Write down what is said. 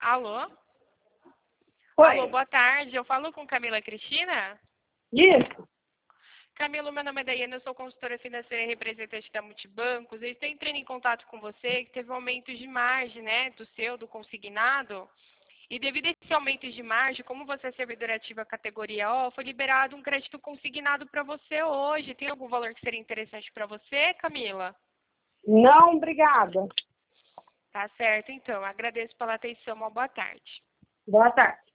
Alô? Oi. Alô, boa tarde. Eu falo com Camila Cristina? Isso. Camila, meu nome é Daiane, eu sou consultora financeira e representante da Multibancos. Eu estou entrando em contato com você, que teve um aumento de margem, né, do consignado. E devido a esse aumento de margem, como você é servidora ativa categoria O, foi liberado um crédito consignado para você hoje. Tem algum valor que seria interessante para você, Camila? Não, obrigada. Tá certo, então. Agradeço pela atenção. Uma boa tarde. Boa tarde.